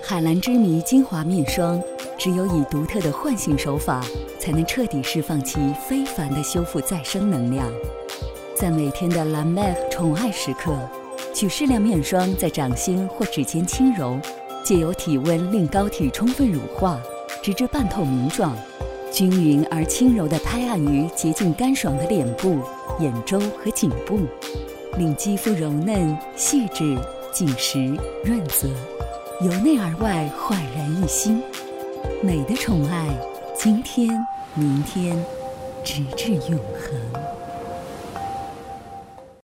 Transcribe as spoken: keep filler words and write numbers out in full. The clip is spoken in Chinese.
海蓝之谜精华面霜，只有以独特的唤醒手法，才能彻底释放其非凡的修复再生能量。在每天的蓝麦宠爱时刻，取适量面霜在掌心或指尖轻揉，借由体温令膏体充分乳化，直至半透明状，均匀而轻柔地拍按于洁净干爽的脸部、眼周和颈部，令肌肤柔嫩、细致、紧实、润泽，由内而外焕然一新。美的宠爱，今天、明天，直至永恒。